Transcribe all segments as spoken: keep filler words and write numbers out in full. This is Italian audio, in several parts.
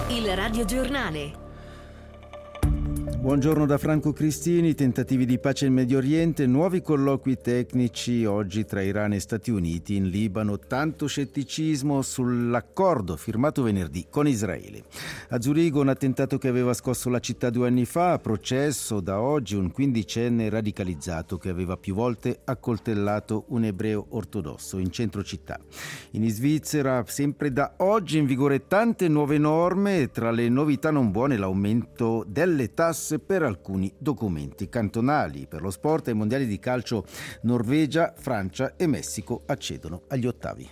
Il radiogiornale. Buongiorno da Franco Cristini. Tentativi di pace in Medio Oriente, nuovi colloqui tecnici oggi tra Iran e Stati Uniti. In Libano tanto scetticismo sull'accordo firmato venerdì con Israele. A Zurigo un attentato che aveva scosso la città due anni fa, a processo da oggi un quindicenne radicalizzato che aveva più volte accoltellato un ebreo ortodosso in centro città. In Svizzera sempre da oggi in vigore tante nuove norme, tra le novità non buone l'aumento delle tasse per alcuni documenti cantonali. Per lo sport ai mondiali di calcio Norvegia, Francia e Messico accedono agli ottavi.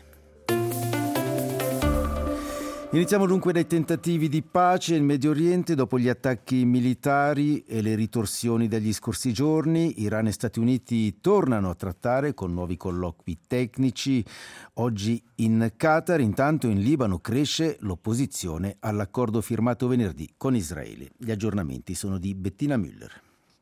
Iniziamo dunque dai tentativi di pace in Medio Oriente dopo gli attacchi militari e le ritorsioni degli scorsi giorni. Iran e Stati Uniti tornano a trattare con nuovi colloqui tecnici. Oggi in Qatar, intanto in Libano cresce l'opposizione all'accordo firmato venerdì con Israele. Gli aggiornamenti sono di Bettina Müller.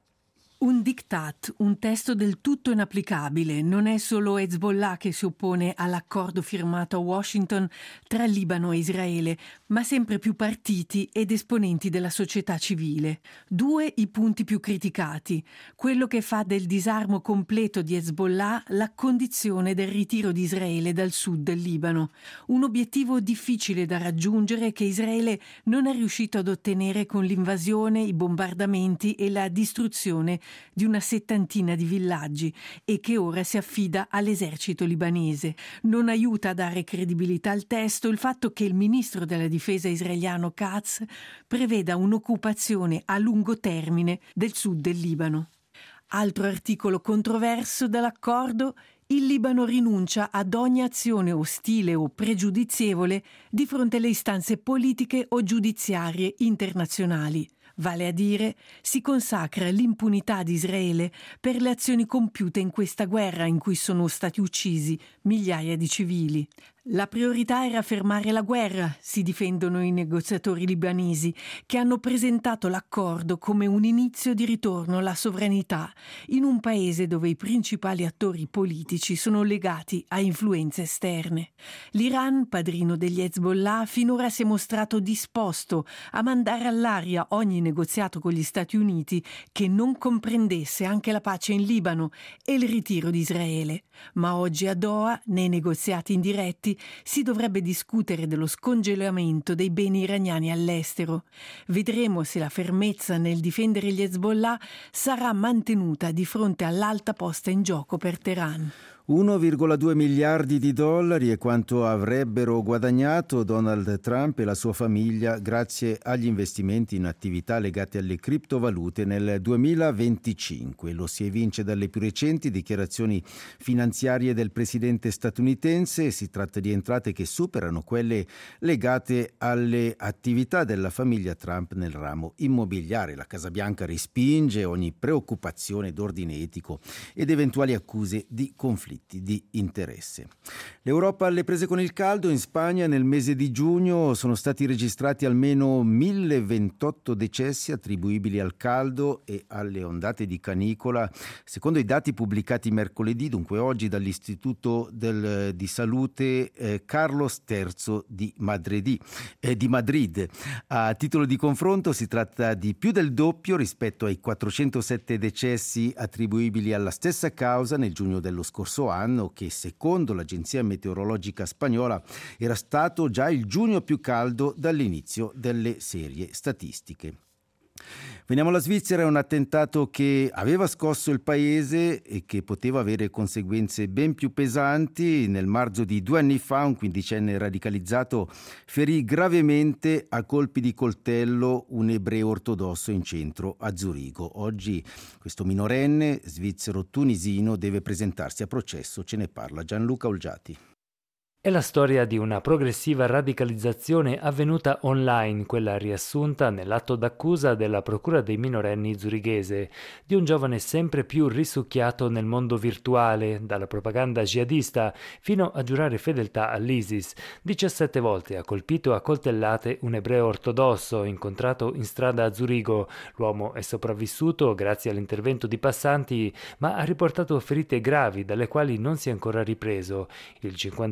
Un diktat, un testo del tutto inapplicabile. Non è solo Hezbollah che si oppone all'accordo firmato a Washington tra Libano e Israele, ma sempre più partiti ed esponenti della società civile. Due i punti più criticati: quello che fa del disarmo completo di Hezbollah la condizione del ritiro di Israele dal sud del Libano. Un obiettivo difficile da raggiungere che Israele non è riuscito ad ottenere con l'invasione, i bombardamenti e la distruzione di una settantina di villaggi e che ora si affida all'esercito libanese. Non aiuta a dare credibilità al testo il fatto che il ministro della difesa israeliano Katz preveda un'occupazione a lungo termine del sud del Libano. Altro articolo controverso dell'accordo: il Libano rinuncia ad ogni azione ostile o pregiudizievole di fronte alle istanze politiche o giudiziarie internazionali. Vale a dire, si consacra l'impunità di Israele per le azioni compiute in questa guerra in cui sono stati uccisi migliaia di civili. La priorità era fermare la guerra, si difendono i negoziatori libanesi, che hanno presentato l'accordo come un inizio di ritorno alla sovranità in un paese dove i principali attori politici sono legati a influenze esterne. L'Iran, padrino degli Hezbollah, finora si è mostrato disposto a mandare all'aria ogni negoziato con gli Stati Uniti che non comprendesse anche la pace in Libano e il ritiro di Israele. Ma oggi a Doha, nei negoziati indiretti, si dovrebbe discutere dello scongelamento dei beni iraniani all'estero. Vedremo se la fermezza nel difendere gli Hezbollah sarà mantenuta di fronte all'alta posta in gioco per Teheran. uno virgola due miliardi di dollari è quanto avrebbero guadagnato Donald Trump e la sua famiglia grazie agli investimenti in attività legate alle criptovalute nel duemilaventicinque. Lo si evince dalle più recenti dichiarazioni finanziarie del presidente statunitense. Si tratta di entrate che superano quelle legate alle attività della famiglia Trump nel ramo immobiliare. La Casa Bianca respinge ogni preoccupazione d'ordine etico ed eventuali accuse di conflitto di interesse. L'Europa alle prese con il caldo. In Spagna nel mese di giugno sono stati registrati almeno mille ventotto decessi attribuibili al caldo e alle ondate di canicola, secondo i dati pubblicati mercoledì, dunque oggi, dall'Istituto del, di Salute eh, Carlos terzo di Madrid, eh, di Madrid. A titolo di confronto si tratta di più del doppio rispetto ai quattrocentosette decessi attribuibili alla stessa causa nel giugno dello scorso anno, che secondo l'agenzia meteorologica spagnola era stato già il giugno più caldo dall'inizio delle serie statistiche. Veniamo alla Svizzera. È un attentato che aveva scosso il paese e che poteva avere conseguenze ben più pesanti. Nel marzo di due anni fa un quindicenne radicalizzato ferì gravemente a colpi di coltello un ebreo ortodosso in centro a Zurigo. Oggi questo minorenne svizzero-tunisino deve presentarsi a processo. Ce ne parla Gianluca Olgiati. È la storia di una progressiva radicalizzazione avvenuta online, quella riassunta nell'atto d'accusa della Procura dei minorenni zurighese, di un giovane sempre più risucchiato nel mondo virtuale, dalla propaganda jihadista fino a giurare fedeltà all'ISIS. diciassette volte ha colpito a coltellate un ebreo ortodosso incontrato in strada a Zurigo. L'uomo è sopravvissuto grazie all'intervento di passanti, ma ha riportato ferite gravi dalle quali non si è ancora ripreso. Il cinquantenne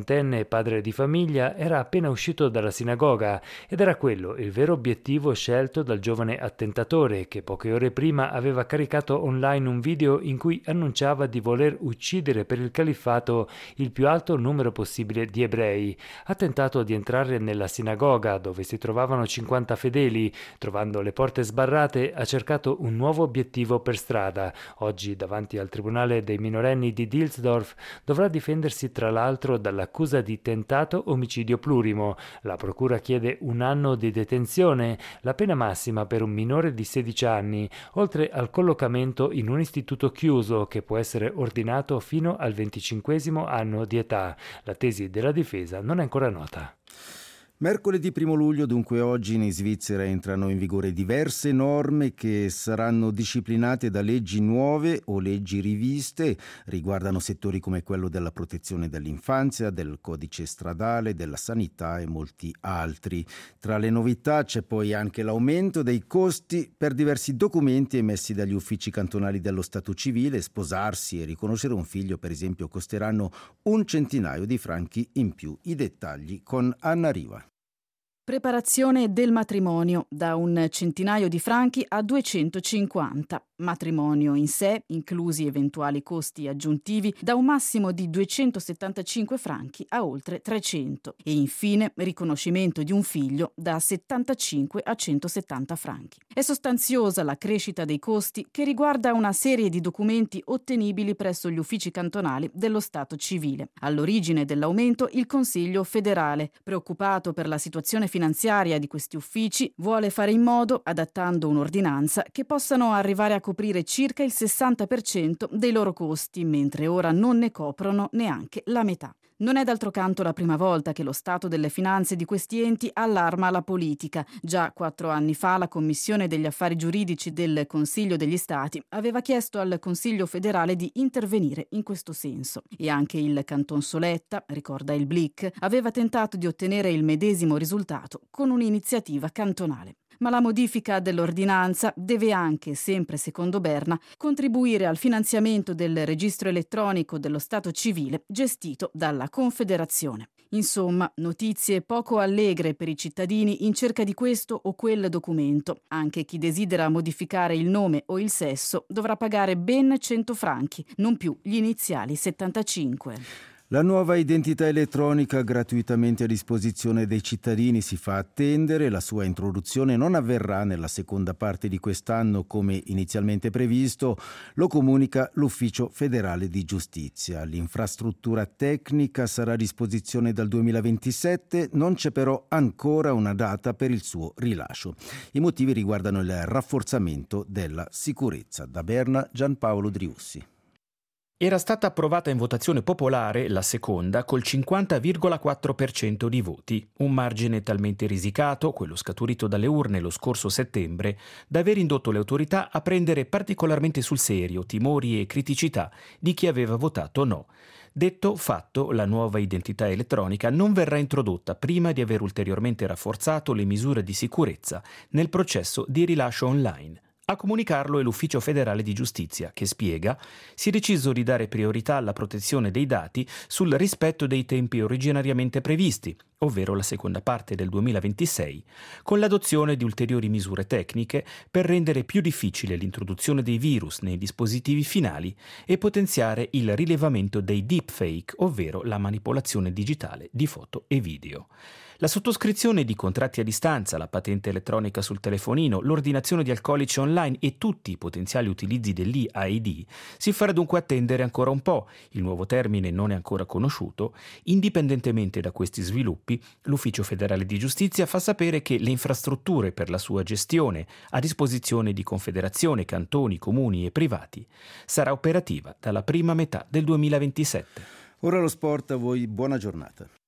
giovane padre di famiglia era appena uscito dalla sinagoga ed era quello il vero obiettivo scelto dal giovane attentatore che poche ore prima aveva caricato online un video in cui annunciava di voler uccidere per il califfato il più alto numero possibile di ebrei. Ha tentato di entrare nella sinagoga dove si trovavano cinquanta fedeli. Trovando le porte sbarrate, ha cercato un nuovo obiettivo per strada. Oggi, davanti al tribunale dei minorenni di Dilsdorf, dovrà difendersi tra l'altro dall'accusa di tentato omicidio plurimo. La procura chiede un anno di detenzione, la pena massima per un minore di sedici anni, oltre al collocamento in un istituto chiuso che può essere ordinato fino al venticinquesimo anno di età. La tesi della difesa non è ancora nota. Mercoledì primo luglio, dunque oggi, in Svizzera entrano in vigore diverse norme che saranno disciplinate da leggi nuove o leggi riviste. Riguardano settori come quello della protezione dell'infanzia, del codice stradale, della sanità e molti altri. Tra le novità c'è poi anche l'aumento dei costi per diversi documenti emessi dagli uffici cantonali dello Stato civile. Sposarsi e riconoscere un figlio, per esempio, costeranno un centinaio di franchi in più. I dettagli con Anna Riva. Preparazione del matrimonio da un centinaio di franchi a duecentocinquanta. Matrimonio in sé, inclusi eventuali costi aggiuntivi, da un massimo di duecentosettantacinque franchi a oltre trecento. E infine riconoscimento di un figlio da settantacinque a centosettanta franchi. È sostanziosa la crescita dei costi che riguarda una serie di documenti ottenibili presso gli uffici cantonali dello Stato civile. All'origine dell'aumento il Consiglio federale, preoccupato per la situazione finanziaria di questi uffici, vuole fare in modo, adattando un'ordinanza, che possano arrivare a coprire circa il sessanta per cento dei loro costi, mentre ora non ne coprono neanche la metà. Non è d'altro canto la prima volta che lo stato delle finanze di questi enti allarma la politica. Già quattro anni fa la Commissione degli Affari Giuridici del Consiglio degli Stati aveva chiesto al Consiglio federale di intervenire in questo senso. E anche il Canton Soletta, ricorda il Blick, aveva tentato di ottenere il medesimo risultato con un'iniziativa cantonale. Ma la modifica dell'ordinanza deve anche, sempre secondo Berna, contribuire al finanziamento del registro elettronico dello Stato civile gestito dalla Confederazione. Insomma, notizie poco allegre per i cittadini in cerca di questo o quel documento. Anche chi desidera modificare il nome o il sesso dovrà pagare ben cento franchi, non più gli iniziali settantacinque. La nuova identità elettronica gratuitamente a disposizione dei cittadini si fa attendere. La sua introduzione non avverrà nella seconda parte di quest'anno come inizialmente previsto, lo comunica l'Ufficio federale di giustizia. L'infrastruttura tecnica sarà a disposizione dal duemilaventisette, non c'è però ancora una data per il suo rilascio. I motivi riguardano il rafforzamento della sicurezza. Da Berna, Gianpaolo Driussi. Era stata approvata in votazione popolare la seconda col cinquanta virgola quattro per cento di voti, un margine talmente risicato, quello scaturito dalle urne lo scorso settembre, da aver indotto le autorità a prendere particolarmente sul serio timori e criticità di chi aveva votato no. Detto fatto, la nuova identità elettronica non verrà introdotta prima di aver ulteriormente rafforzato le misure di sicurezza nel processo di rilascio online. A comunicarlo è l'Ufficio federale di giustizia, che spiega si è deciso di dare priorità alla protezione dei dati sul rispetto dei tempi originariamente previsti, ovvero la seconda parte del duemilaventisei, con l'adozione di ulteriori misure tecniche per rendere più difficile l'introduzione dei virus nei dispositivi finali e potenziare il rilevamento dei deepfake, ovvero la manipolazione digitale di foto e video. La sottoscrizione di contratti a distanza, la patente elettronica sul telefonino, l'ordinazione di alcolici online e tutti i potenziali utilizzi dell'E I D si farà dunque attendere ancora un po'. Il nuovo termine non è ancora conosciuto. Indipendentemente da questi sviluppi, l'Ufficio federale di giustizia fa sapere che le infrastrutture per la sua gestione a disposizione di Confederazione, cantoni, comuni e privati sarà operativa dalla prima metà del duemilaventisette. Ora lo sport, a voi buona giornata.